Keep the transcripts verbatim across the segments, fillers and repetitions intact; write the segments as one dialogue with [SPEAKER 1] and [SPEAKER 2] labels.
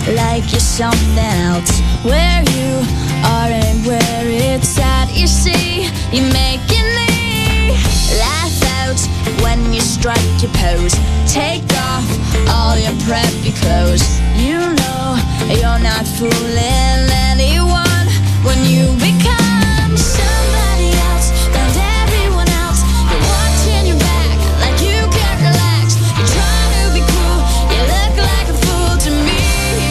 [SPEAKER 1] like you're something else. Where you are and where it's at, you see, you're making me laugh out when you strike your pose. Take off all your preppy clothes. You know you're not fooling anyone when you become somebody else and everyone else. You're watching your back like you can't relax. You're trying to be cool, you look like a fool to me.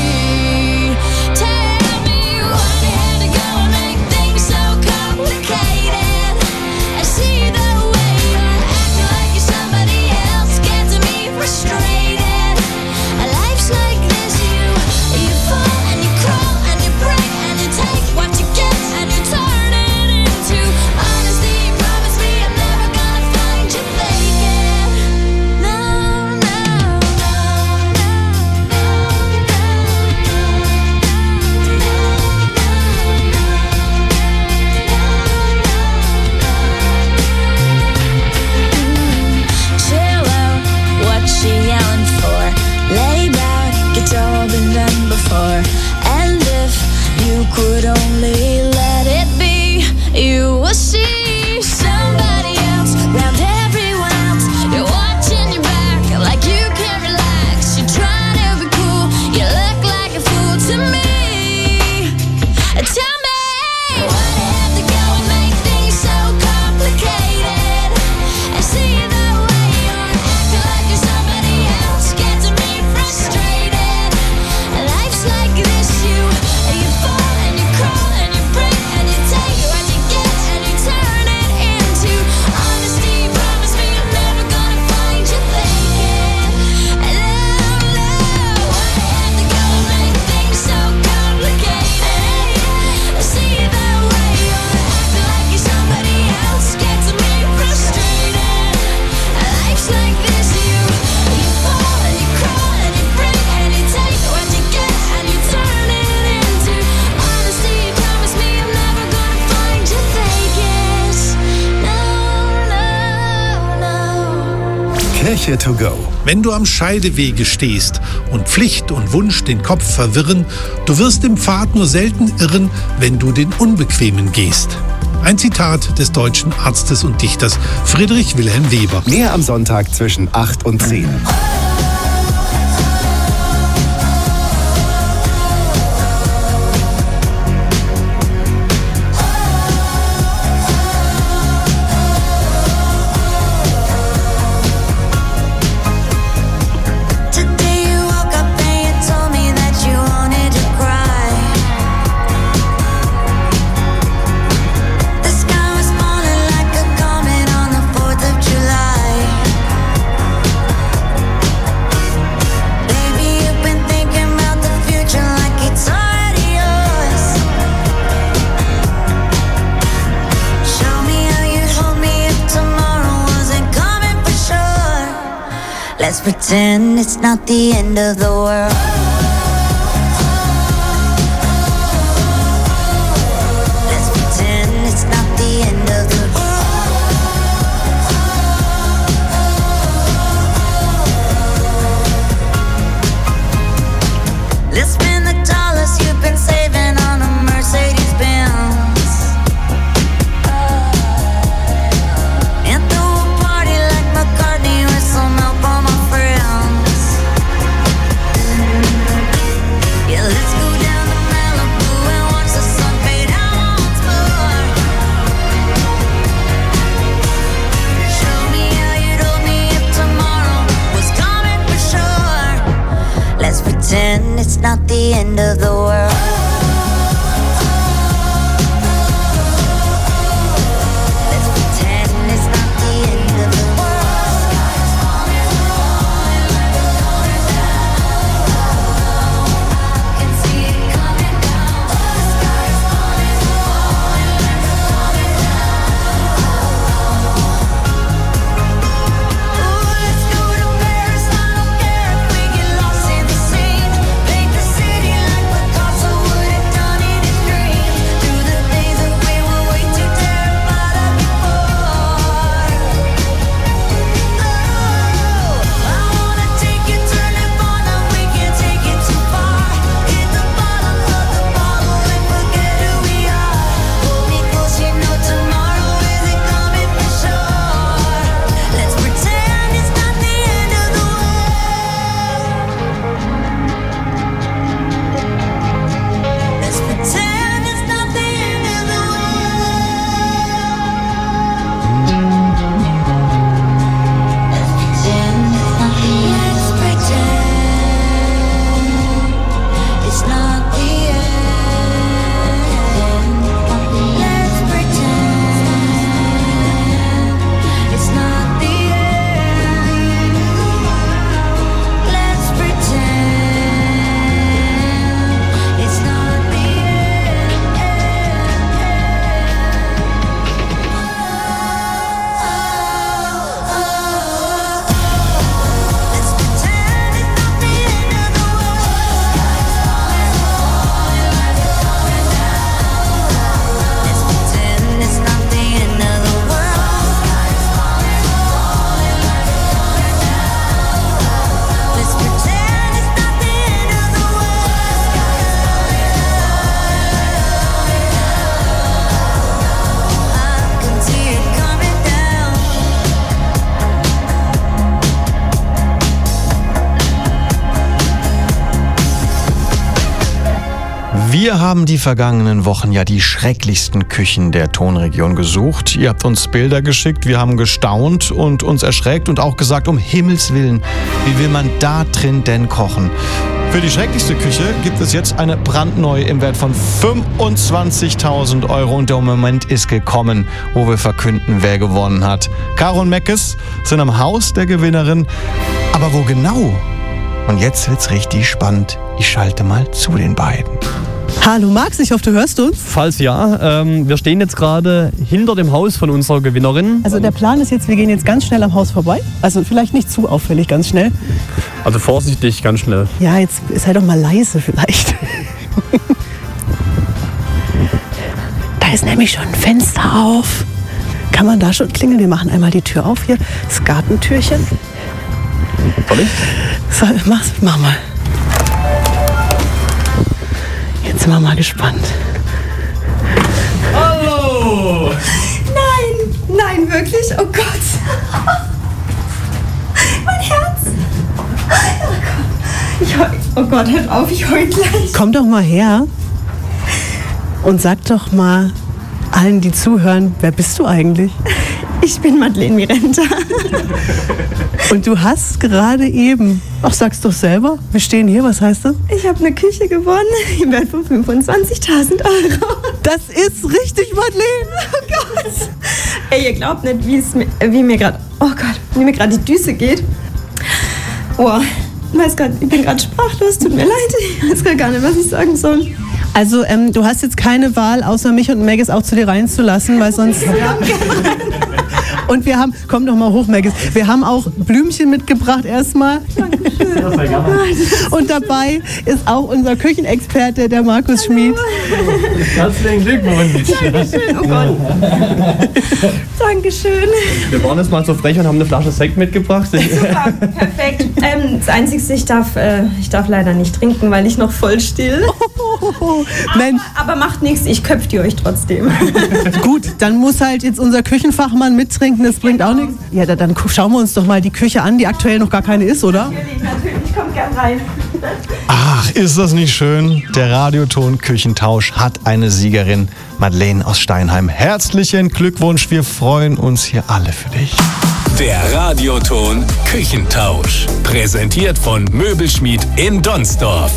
[SPEAKER 1] Tell me why you had to go and make things so complicated. I see the way you're acting like you're somebody else, gets me frustrated. A life's like this, you you fall and you crawl and you break and you take what you get and you turn it into honesty. Promise me I'm never gonna find you faking. No, no, no, no, no, chill out, what she yelling for? Lay back, it's all been done before. And if you could only let it be, you will see somebody else round everyone else. You're watching your back like you can't relax. You're trying to be cool, you look like a fool to me. Tell me why do you have to go and make things so complicated? I see the way you're acting like you're somebody else, gets me frustrated. Life's like this, you you fall and you crawl and you break and you take what you get and you turn it into honesty. Promise me I'm never gonna find you faking. Love, love, why do you have to go and make things so complicated? I see the way you're acting like you're somebody else, gets me frustrated. Life's like this, you you fall and you crawl and you break and you take what you get and you turn it into honesty. Promise me I'm never gonna find you faking. No, no, no.
[SPEAKER 2] Kirche to go.
[SPEAKER 3] Wenn du am Scheidewege stehst und Pflicht und Wunsch den Kopf verwirren, du wirst im Pfad nur selten irren, wenn du den Unbequemen gehst. Ein Zitat des deutschen Arztes und Dichters Friedrich Wilhelm Weber.
[SPEAKER 2] Mehr am Sonntag zwischen acht und zehn.
[SPEAKER 4] Today you woke up and you told me that you wanted to cry. The sky was falling like a comet on the fourth of July. Baby, you've been thinking about the future like it's already yours. Show me how you'd hold me if tomorrow wasn't coming for sure. Let's pretend it's not the end of the world. Let's pretend it's not the end of the world. Let's spend the dollars you've been saving on a Mercedes Benz and throw a party like McCartney with some help on my friends. Yeah, let's go down to Malibu and watch the sun fade out once more. Show me how you'd hold me if tomorrow was coming for sure. Let's pretend it's not the end of the world. Let's pretend it's not the end of the world. I can see it coming down. The sky is falling, falling, falling down. Ooh, let's go to Paris. I don't care if we get lost in the scene. Paint the city like Picasso
[SPEAKER 5] Wir haben die vergangenen Wochen ja die schrecklichsten Küchen der Tonregion gesucht. Ihr habt uns Bilder geschickt, wir haben gestaunt und uns erschreckt und auch gesagt, um Himmels Willen, wie will man da drin denn kochen? Für die schrecklichste Küche gibt es jetzt eine brandneue im Wert von fünfundzwanzigtausend Euro und der Moment ist gekommen, wo wir verkünden, wer gewonnen hat. Caro und Meckes sind am Haus der Gewinnerin, aber wo genau? Und jetzt wird's richtig spannend. Ich schalte mal zu den beiden.
[SPEAKER 6] Hallo Max, ich hoffe, du hörst uns.
[SPEAKER 7] Falls ja, ähm, wir stehen jetzt gerade hinter dem Haus von unserer Gewinnerin.
[SPEAKER 6] Also der Plan ist jetzt, wir gehen jetzt ganz schnell am Haus vorbei. Also vielleicht nicht zu auffällig, ganz schnell.
[SPEAKER 7] Also vorsichtig, ganz schnell.
[SPEAKER 6] Ja, jetzt sei doch mal leise vielleicht. Da ist nämlich schon ein Fenster auf. Kann man da schon klingeln? Wir machen einmal die Tür auf hier. Das Gartentürchen.
[SPEAKER 7] Soll ich?
[SPEAKER 6] So, mach, mach mal. Jetzt sind wir mal gespannt.
[SPEAKER 7] Hallo!
[SPEAKER 8] Nein, nein, wirklich? Oh Gott. Mein Herz. Oh Gott. Ich heul, oh Gott, hört auf, ich heul gleich.
[SPEAKER 6] Komm doch mal her und sag doch mal allen, die zuhören, wer bist du eigentlich?
[SPEAKER 8] Ich bin Madeleine Mirenta.
[SPEAKER 6] Und du hast gerade eben, ach sag's doch selber, wir stehen hier, was heißt das?
[SPEAKER 8] Ich habe eine Küche gewonnen im Wert von fünfundzwanzigtausend Euro.
[SPEAKER 6] Das ist richtig, Madeleine.
[SPEAKER 8] Oh Gott. Ey, ihr glaubt nicht, wie es mir, wie mir gerade, oh Gott, wie mir gerade die Düse geht. Boah, ich weiß grad, ich bin gerade sprachlos, tut mir leid. Ich weiß gar nicht, was ich sagen soll.
[SPEAKER 6] Also ähm, du hast jetzt keine Wahl, außer mich und Meggis auch zu dir reinzulassen, weil sonst... Und wir haben, komm doch mal hoch, Meggis, wir haben auch Blümchen mitgebracht erstmal. Und dabei ist auch unser Küchenexperte, der Markus Schmid.
[SPEAKER 7] Herzlichen Glückwunsch.
[SPEAKER 8] Dankeschön, oh Gott. Dankeschön.
[SPEAKER 7] Wir waren jetzt mal so frech und haben eine Flasche Sekt mitgebracht.
[SPEAKER 8] Super, perfekt. Ähm, das Einzige, ich darf, äh, ich darf leider nicht trinken, weil ich noch voll still.
[SPEAKER 6] Oh, Mensch.
[SPEAKER 8] Aber, aber macht nichts, ich köpfe die euch trotzdem.
[SPEAKER 6] Gut, dann muss halt jetzt unser Küchenfachmann mittrinken, das bringt auch nichts. Ja, da, dann gu- schauen wir uns doch mal die Küche an, die aktuell noch gar keine ist, oder?
[SPEAKER 8] Natürlich, natürlich, kommt gern rein.
[SPEAKER 5] Ach, ist das nicht schön? Der Radioton Küchentausch hat eine Siegerin, Madeleine aus Steinheim. Herzlichen Glückwunsch, wir freuen uns hier alle für dich.
[SPEAKER 9] Der Radioton Küchentausch. Präsentiert von Möbelschmied in Donsdorf.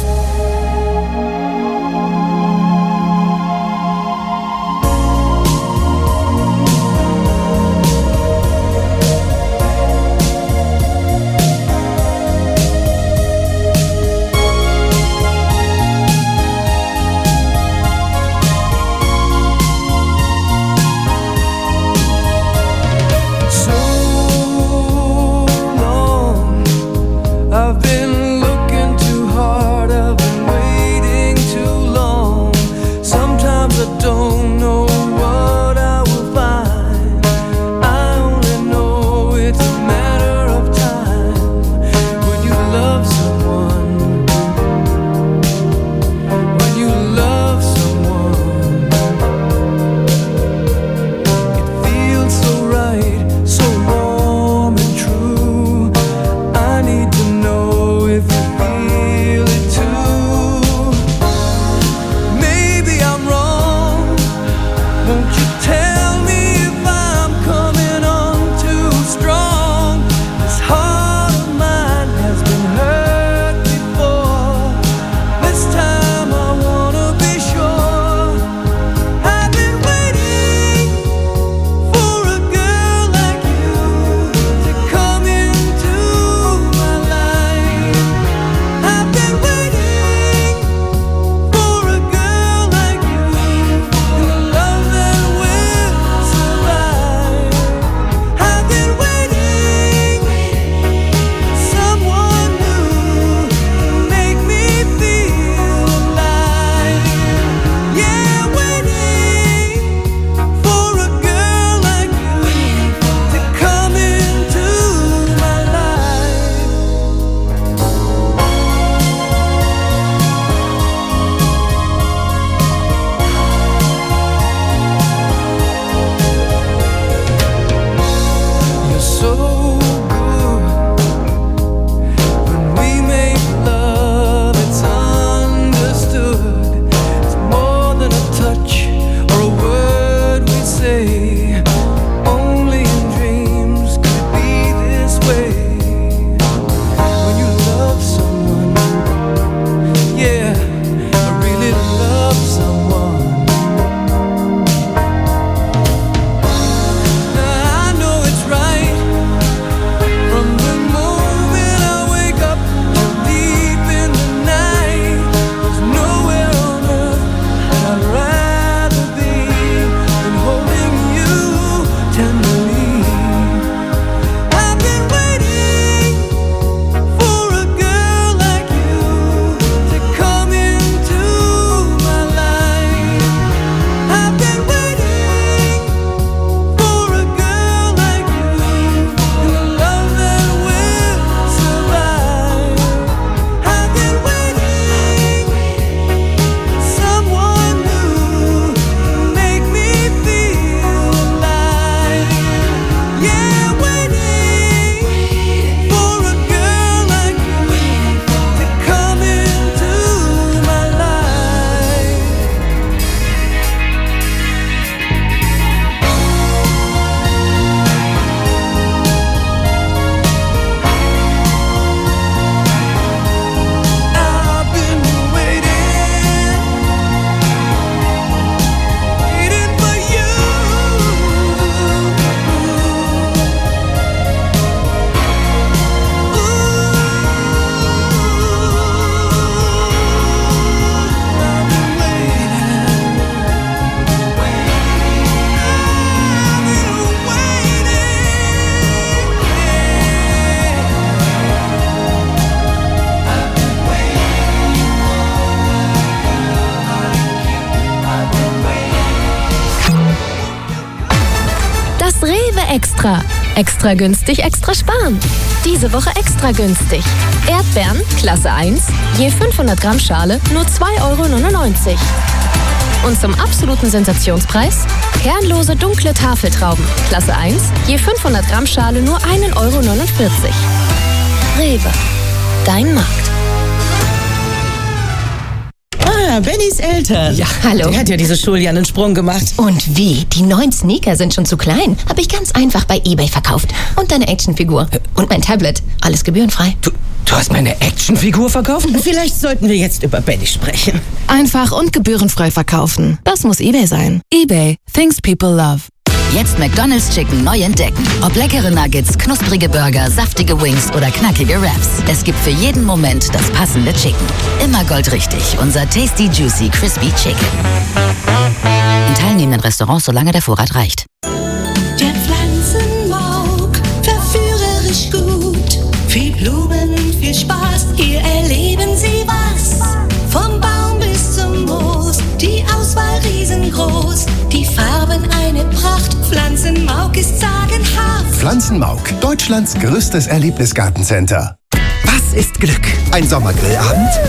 [SPEAKER 10] I've been looking too hard, I've been waiting too long. Sometimes I don't know what I will find. I only know it's a matter of time. When you love someone, when you love someone, it feels so right, so warm and true. I need to know if you feel it too. Maybe I'm wrong. Won't you tell me if I'm coming on too strong? This heart of mine has been hurt before. This time I wanna be sure. I've been waiting for a girl like you to come into my life. I've been waiting for a girl like you, and the love that
[SPEAKER 11] ist Rewe Extra. Extra günstig, extra sparen. Diese Woche extra günstig. Erdbeeren, Klasse eins, je fünfhundert Gramm Schale, nur zwei Euro neunundneunzig. Und zum absoluten Sensationspreis kernlose dunkle Tafeltrauben, Klasse eins, je fünfhundert Gramm Schale, nur ein Euro neunundvierzig. Rewe, dein Markt.
[SPEAKER 12] Ah, Bennys Eltern.
[SPEAKER 13] Ja, hallo.
[SPEAKER 12] Der hat ja diese Schuljahr einen Sprung gemacht.
[SPEAKER 13] Und wie? Die neuen Sneaker sind schon zu klein. Habe ich ganz einfach bei eBay verkauft. Und deine Actionfigur. Und mein Tablet. Alles gebührenfrei.
[SPEAKER 12] Du, du hast meine Actionfigur verkauft? Vielleicht sollten wir jetzt über Benny sprechen.
[SPEAKER 14] Einfach und gebührenfrei verkaufen. Das muss eBay sein. eBay. Things people love.
[SPEAKER 15] Jetzt McDonald's Chicken neu entdecken. Ob leckere Nuggets, knusprige Burger, saftige Wings oder knackige Wraps. Es gibt für jeden Moment das passende Chicken. Immer goldrichtig. Unser Tasty Juicy Crispy Chicken. In teilnehmenden Restaurants, solange der Vorrat reicht.
[SPEAKER 16] Der Pflanzenmauk, verführerisch gut. Viel Blumen, viel Spaß, hier erleben Sie was. Vom Baum bis zum Moos, die Auswahl riesengroß. Die Farben eine Pracht, Pflanzenmauk ist sagenhaft.
[SPEAKER 2] Pflanzenmauk, Deutschlands größtes Erlebnisgartencenter.
[SPEAKER 17] Was ist Glück? Ein Sommergrillabend?